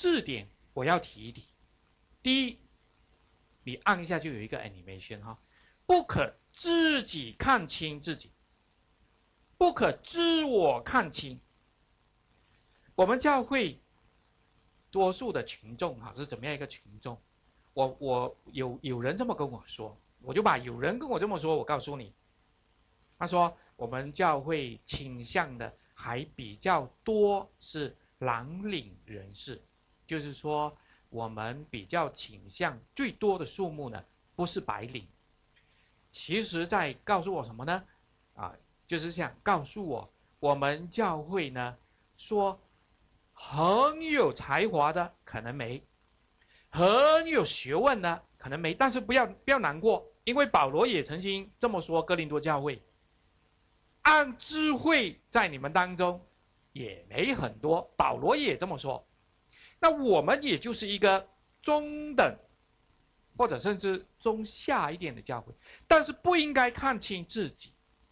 4点我要提一提。第一，你按一下就有一个 animation 哈，不可自己看清自己，不可自我看清。我们教会多数的群众是怎么样一个群众？我有人这么跟我说，我就把有人跟我这么说，我告诉你，他说我们教会倾向的还比较多是蓝领人士，就是说我们比较倾向最多的数目呢不是白领。其实在告诉我什么呢？就是想告诉我们教会呢说很有才华的可能没，很有学问的可能没，但是不要难过，因为保罗也曾经这么说，哥林多教会按智慧在你们当中也没很多，保罗也这么说。那我们也就是一个中等或者甚至中下一点的教会，但是不应该看清自己。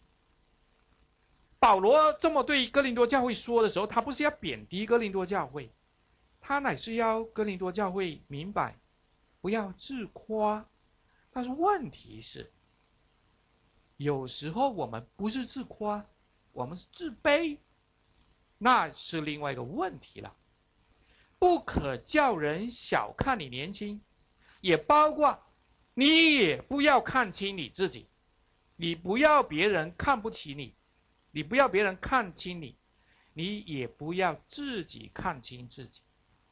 保罗这么对哥林多教会说的时候，他不是要贬低哥林多教会，他乃是要哥林多教会明白，不要自夸。但是问题是，有时候我们不是自夸，我们是自卑，那是另外一个问题了。不可叫人小看你年轻，也包括你也不要看清你自己，你不要别人看不起你，你不要别人看清你，你也不要自己看清自己。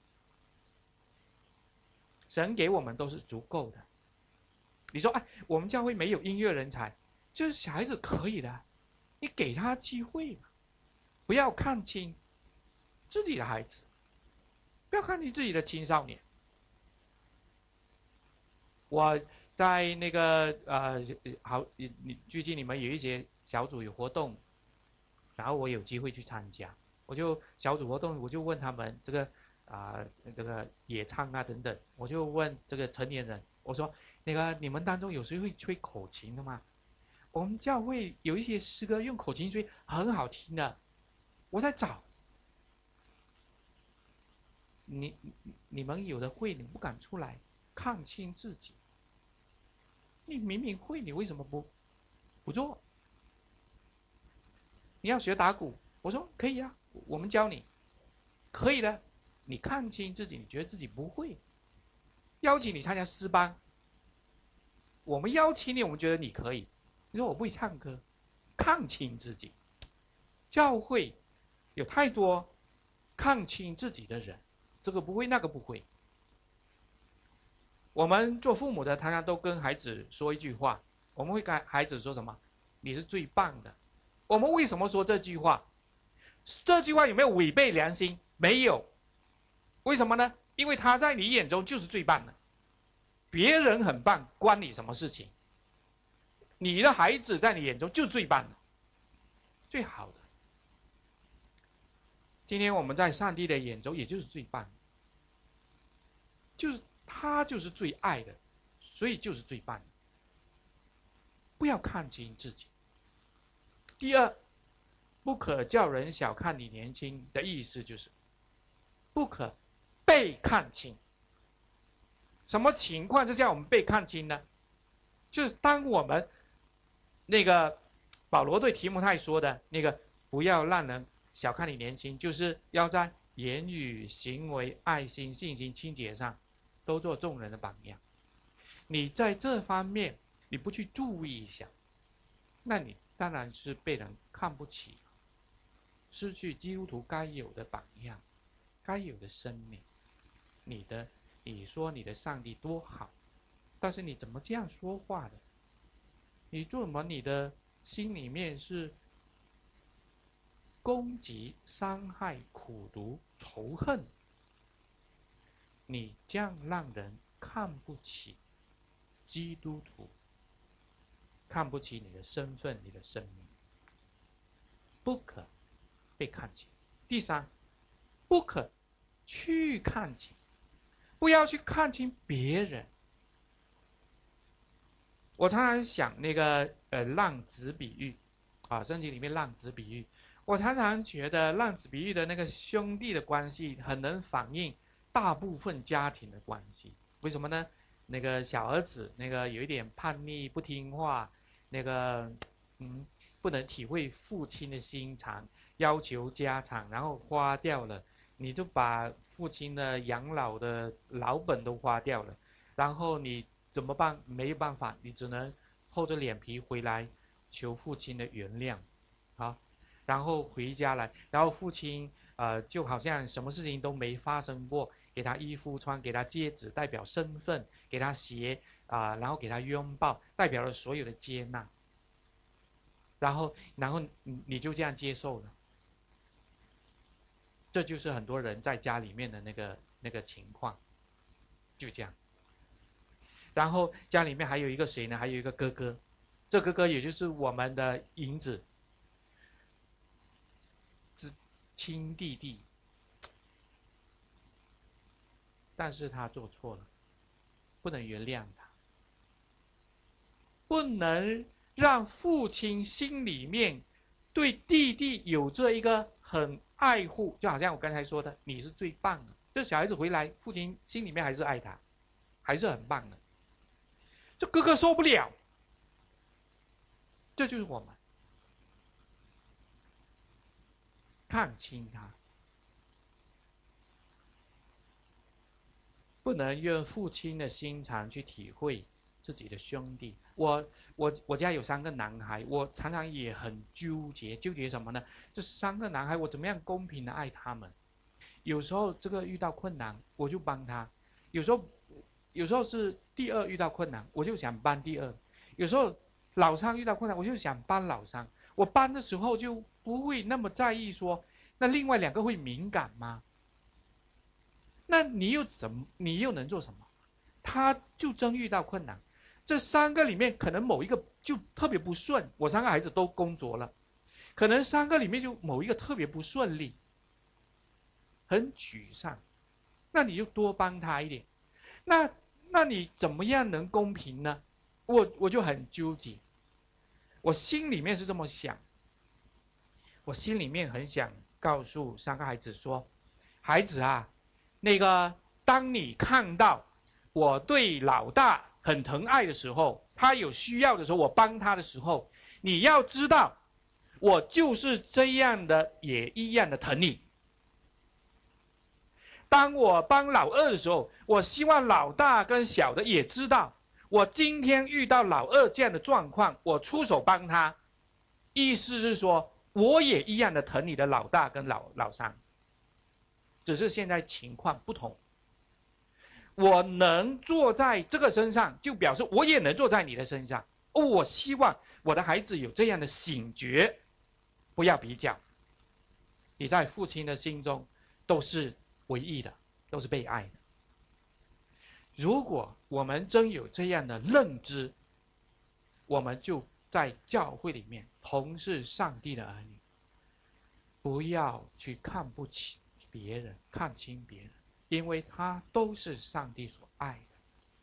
神给我们都是足够的。你说我们教会没有音乐人才，就是小孩子可以的，你给他机会嘛，不要看清自己的孩子，不要看清自己的青少年。我在那个最近你们有一些小组有活动，然后我有机会去参加，我就小组活动我就问他们这个野唱等等，我就问这个成年人，我说那个你们当中有谁会吹口琴的吗？我们教会有一些诗歌用口琴吹很好听的，我在找。你们有的会，你不敢出来看清自己。你明明会，你为什么不做？你要学打鼓，我说可以啊，我们教你，可以的。你看清自己，你觉得自己不会，邀请你参加诗班，我们邀请你，我们觉得你可以。你说我不会唱歌，看清自己。教会有太多看清自己的人，这个不会，那个不会。我们做父母的，常常都跟孩子说一句话，我们会跟孩子说什么？你是最棒的。我们为什么说这句话？这句话有没有违背良心？没有。为什么呢？因为他在你眼中就是最棒的，别人很棒，关你什么事情？你的孩子在你眼中就是最棒的，最好的。今天我们在上帝的眼中也就是最棒的，就是他就是最爱的，所以就是最棒的。不要看清自己。第二，不可叫人小看你年轻的意思就是不可被看清。什么情况之下我们被看清呢？就是当我们那个保罗对提摩太说的那个不要让人小看你年轻，就是要在言语、行为、爱心、信心、清洁上都做众人的榜样。你在这方面你不去注意一下，那你当然是被人看不起，失去基督徒该有的榜样，该有的生命。你说你的上帝多好，但是你怎么这样说话的？你做什么？你的心里面是攻击、伤害、苦毒、仇恨，你这样让人看不起基督徒，看不起你的身份、你的生命，不可被看清。第三，不可去看清，不要去看清别人。我常常想那个浪子比喻圣经里面浪子比喻，我常常觉得浪子比喻的那个兄弟的关系很能反映大部分家庭的关系。为什么呢？那个小儿子那个有一点叛逆不听话，那个不能体会父亲的心肠，要求家产，然后花掉了，你就把父亲的养老的老本都花掉了，然后你怎么办？没有办法，你只能厚着脸皮回来求父亲的原谅，好，然后回家来，然后父亲就好像什么事情都没发生过，给他衣服穿，给他戒指代表身份，给他鞋然后给他拥抱，代表了所有的接纳，然后你就这样接受了。这就是很多人在家里面的那个情况，就这样。然后家里面还有一个谁呢？还有一个哥哥，这哥哥也就是我们的银子，亲弟弟，但是他做错了，不能原谅他，不能让父亲心里面对弟弟有这一个很爱护，就好像我刚才说的，你是最棒的。这小孩子回来，父亲心里面还是爱他，还是很棒的。这哥哥受不了，这就是我们看清他，不能用父亲的心肠去体会自己的兄弟。我家有3个男孩，我常常也很纠结什么呢？这3个男孩我怎么样公平的爱他们？有时候这个遇到困难我就帮他，有时候是第二遇到困难我就想帮第二，有时候老三遇到困难我就想帮老三。我帮的时候就不会那么在意说那另外2个会敏感吗？那你又能做什么？他就真遇到困难，这3个里面可能某一个就特别不顺，我3个孩子都工作了，可能3个里面就某一个特别不顺利，很沮丧，那你就多帮他一点。那你怎么样能公平呢？我就很纠结，我心里面是这么想，我心里面很想告诉3个孩子说，孩子啊，那个当你看到我对老大很疼爱的时候，他有需要的时候我帮他的时候，你要知道我就是这样的也一样的疼你。当我帮老二的时候，我希望老大跟小的也知道我今天遇到老二这样的状况，我出手帮他，意思是说我也一样的疼你的老大跟老三，只是现在情况不同。我能坐在这个身上，就表示我也能坐在你的身上。我希望我的孩子有这样的醒觉，不要比较。你在父亲的心中都是唯一的，都是被爱的。如果我们真有这样的认知，我们就在教会里面同是上帝的儿女，不要去看不起别人，看轻别人，因为他都是上帝所爱的。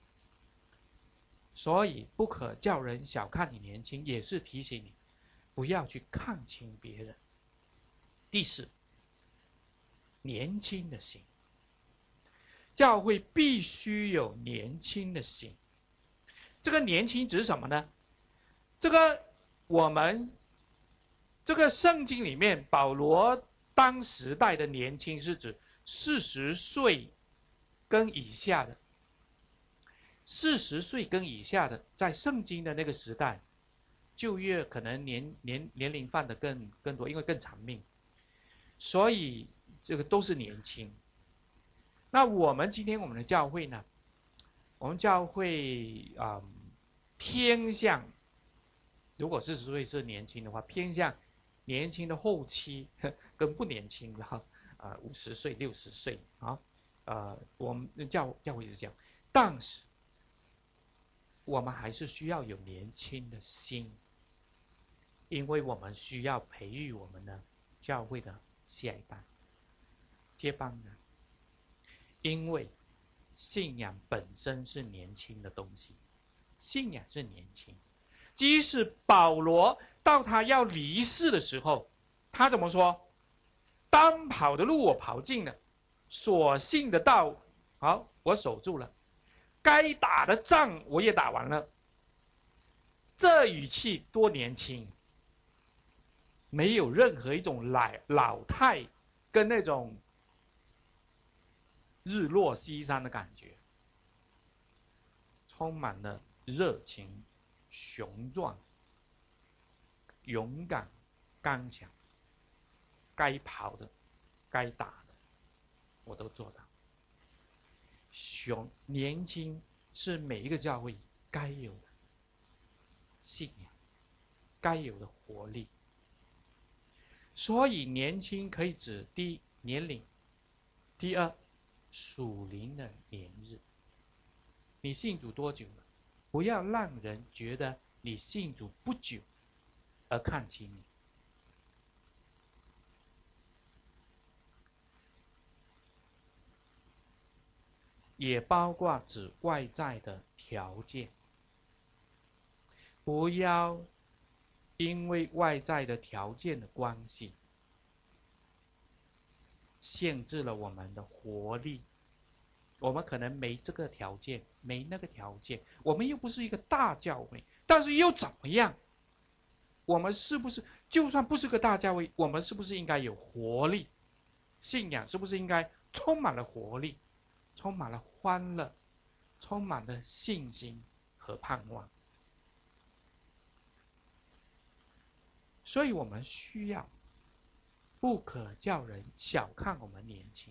所以不可叫人小看你年轻，也是提醒你不要去看轻别人。第4，年轻的心，教会必须有年轻的心。这个年轻指什么呢？这个我们这个圣经里面保罗当时代的年轻是指40岁跟以下的，40岁跟以下的在圣经的那个时代就业可能年龄犯的更多，因为更长命，所以这个都是年轻。那我们今天我们的教会呢，我们教会偏向，如果40岁是年轻的话，偏向年轻的后期跟不年轻的50岁60岁我们教会是这样，但是我们还是需要有年轻的心，因为我们需要培育我们的教会的下一代接班人，因为信仰本身是年轻的东西，信仰是年轻。即使保罗到他要离世的时候，他怎么说？当跑的路我跑尽了， 所信的道，好，我守住了，该打的仗我也打完了。这语气多年轻，没有任何一种老态跟那种日落西山的感觉，充满了热情、雄壮、勇敢、刚强。该跑的、该打的，我都做到。年轻是每一个教会该有的信仰，该有的活力。所以年轻可以指第一年龄，第二属灵的年日。你信主多久了？不要让人觉得你信主不久而看轻你。也包括指外在的条件，不要因为外在的条件的关系，限制了我们的活力。我们可能没这个条件，没那个条件，我们又不是一个大教会，但是又怎么样？我们是不是就算不是个大教会，我们是不是应该有活力？信仰是不是应该充满了活力，充满了欢乐，充满了信心和盼望？所以我们需要，不可叫人小看我们年轻。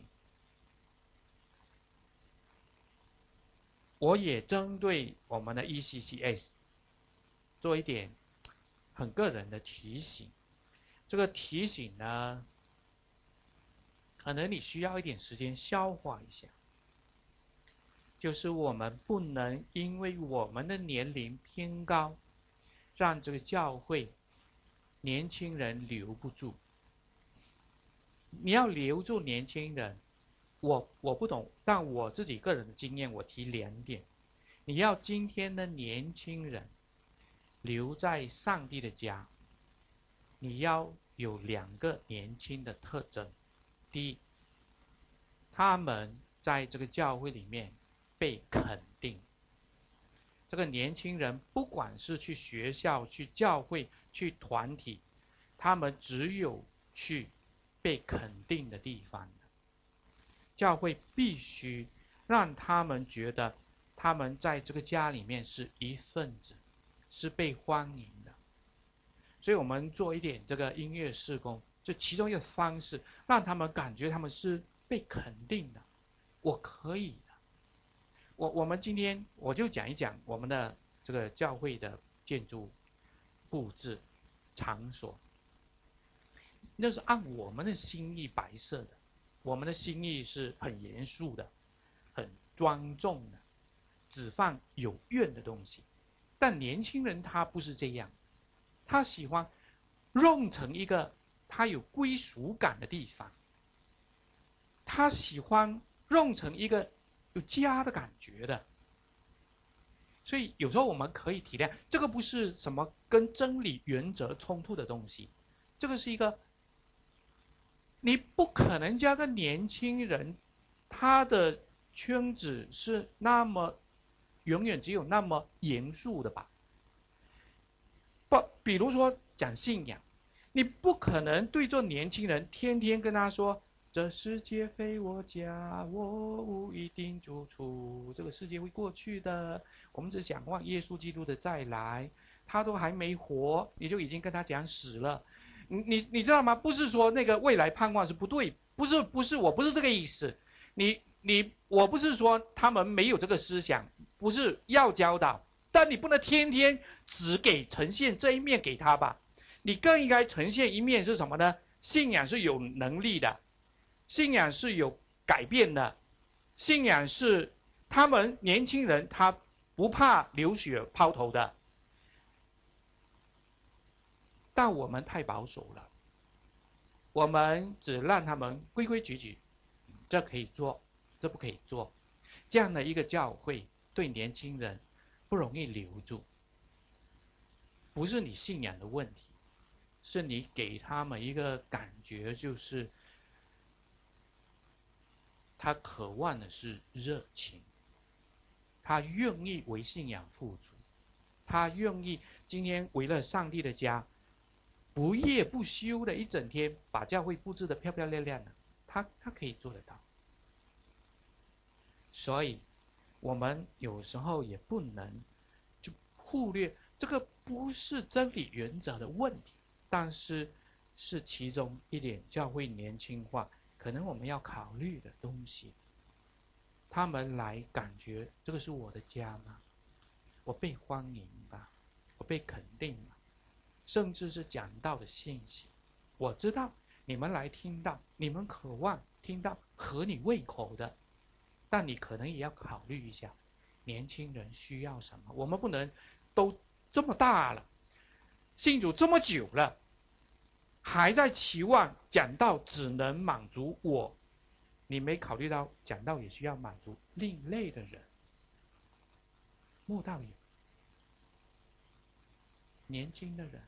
我也针对我们的 ECCS 做一点很个人的提醒。这个提醒呢，可能你需要一点时间消化一下。就是我们不能因为我们的年龄偏高，让这个教会年轻人留不住。你要留住年轻人，我不懂，但我自己个人的经验，我提2点。你要今天的年轻人留在上帝的家，你要有2个年轻的特征。第一，他们在这个教会里面被肯定。这个年轻人不管是去学校、去教会、去团体，他们只有去被肯定的地方。教会必须让他们觉得他们在这个家里面是一份子，是被欢迎的。所以我们做一点这个音乐事工，就其中一个方式，让他们感觉他们是被肯定的，我可以的。我们今天我就讲一讲我们的这个教会的建筑布置场所，那是按我们的心意摆设的。我们的心意是很严肃的，很庄重的，只放有愿的东西。但年轻人他不是这样，他喜欢弄成一个他有归属感的地方，他喜欢弄成一个有家的感觉的。所以有时候我们可以体谅，这个不是什么跟真理原则冲突的东西，这个是一个你不可能加个年轻人，他的圈子是那么永远只有那么严肃的吧？比如说讲信仰，你不可能对着年轻人天天跟他说，这世界非我家，我无一定住处，这个世界会过去的，我们只想望耶稣基督的再来，他都还没活，你就已经跟他讲死了。你知道吗？不是说那个未来盼望是不对，不是，我不是这个意思。我不是说他们没有这个思想，不是要教导，但你不能天天只给呈现这一面给他吧？你更应该呈现一面是什么呢？信仰是有能力的，信仰是有改变的，信仰是他们年轻人他不怕流血抛头的。但我们太保守了，我们只让他们规规矩矩，这可以做，这不可以做。这样的一个教会对年轻人不容易留住，不是你信仰的问题，是你给他们一个感觉，就是他渴望的是热情，他愿意为信仰付出，他愿意今天为了上帝的家不夜不休的一整天把教会布置得漂漂亮亮的，他可以做得到。所以我们有时候也不能就忽略这个不是真理原则的问题，但是是其中一点教会年轻化可能我们要考虑的东西。他们来感觉这个是我的家吗？我被欢迎吧，我被肯定吧，甚至是讲道的信息，我知道你们来听到，你们渴望听到合你胃口的，但你可能也要考虑一下年轻人需要什么。我们不能都这么大了，信主这么久了，还在期望讲道只能满足我，你没考虑到讲道也需要满足另类的人。慕道友，年轻的人，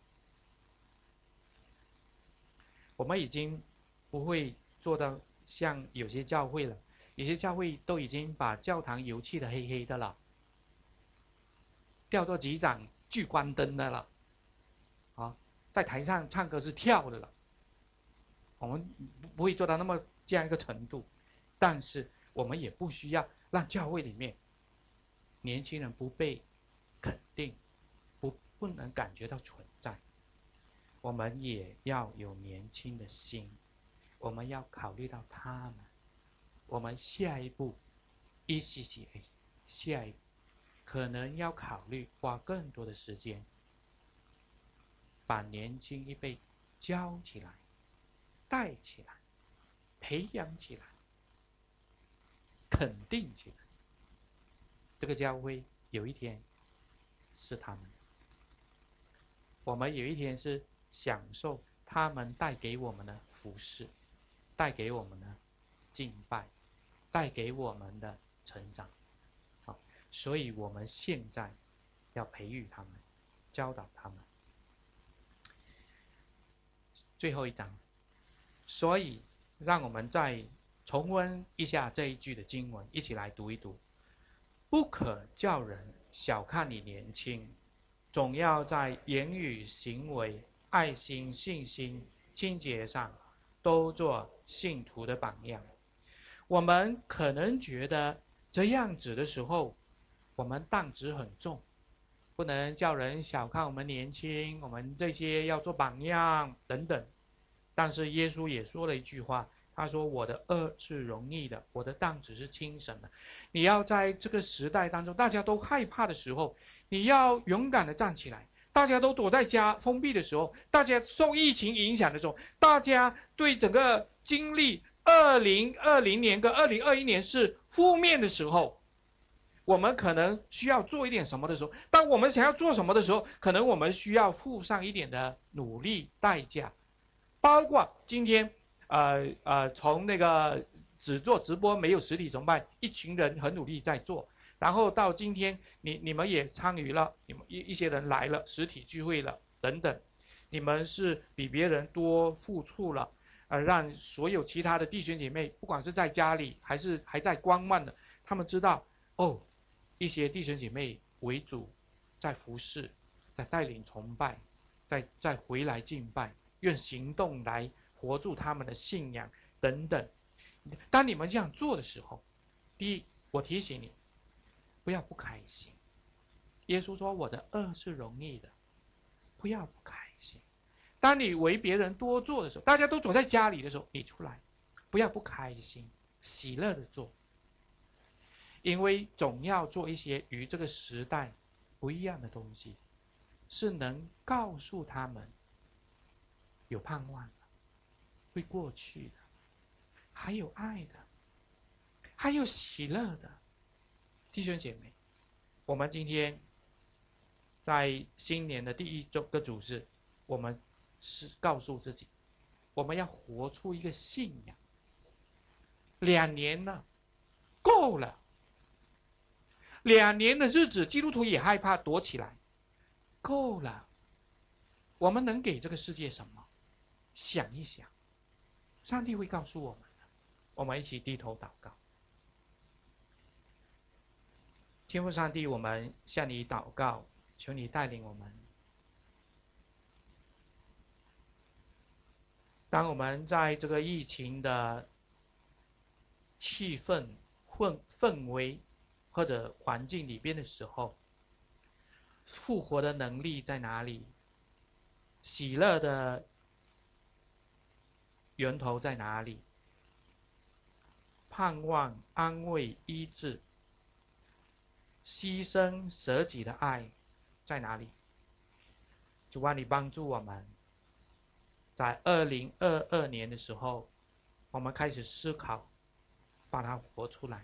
我们已经不会做到像有些教会了，有些教会都已经把教堂油漆的黑黑的了，吊着几盏聚光灯的了，在台上唱歌是跳的了。我们不会做到这样一个程度，但是我们也不需要让教会里面年轻人不被肯定，不能感觉到存在。我们也要有年轻的心，我们要考虑到他们。我们下一步 ECCA 下一步可能要考虑花更多的时间把年轻一辈教起来，带起来，培养起来，肯定起来。这个教会有一天是他们，我们有一天是享受他们带给我们的服侍，带给我们的敬拜，带给我们的成长。所以我们现在要培育他们，教导他们。最后一章，所以让我们再重温一下这一句的经文，一起来读一读。不可叫人小看你年轻，总要在言语、行为、爱心、信心、清洁上都做信徒的榜样。我们可能觉得这样子的时候，我们担子很重，不能叫人小看我们年轻，我们这些要做榜样等等。但是耶稣也说了一句话，他说我的轭是容易的，我的担子是轻省的。你要在这个时代当中大家都害怕的时候，你要勇敢的站起来。大家都躲在家封闭的时候，大家受疫情影响的时候，大家对整个经历2020年跟2021年是负面的时候，我们可能需要做一点什么的时候，当我们想要做什么的时候，可能我们需要付上一点的努力代价。包括今天从那个只做直播没有实体崇拜，一群人很努力在做，然后到今天你们也参与了，你们一些人来了，实体聚会了等等，你们是比别人多付出了，让所有其他的弟兄姐妹，不管是在家里还是还在观望的，他们知道一些弟兄姐妹为主在服侍，在带领崇拜，再回来敬拜，用行动来活出他们的信仰等等。当你们这样做的时候，第一，我提醒你不要不开心。耶稣说我的轭是容易的，不要不开心。当你为别人多做的时候，大家都躲在家里的时候，你出来不要不开心，喜乐的做，因为总要做一些与这个时代不一样的东西，是能告诉他们有盼望的，会过去的，还有爱的，还有喜乐的。弟兄姐妹，我们今天在新年的第一周的主日，我们是告诉自己，我们要活出一个信仰。2年了，够了。2年的日子，基督徒也害怕躲起来，够了。我们能给这个世界什么？想一想，上帝会告诉我们的。 我们一起低头祷告。天父上帝，我们向你祷告，求你带领我们。当我们在这个疫情的气氛、氛围或者环境里边的时候，复活的能力在哪里？喜乐的源头在哪里？盼望、安慰、医治、牺牲舍己的爱在哪里？主啊，你帮助我们，在2022年的时候，我们开始思考，把它活出来，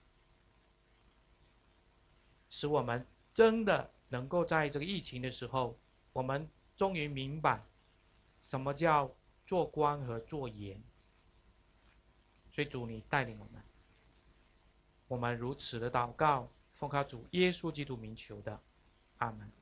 使我们真的能够在这个疫情的时候，我们终于明白什么叫做光和做盐。所以主，你带领我们如此的祷告，奉靠主耶稣基督名求的，阿门。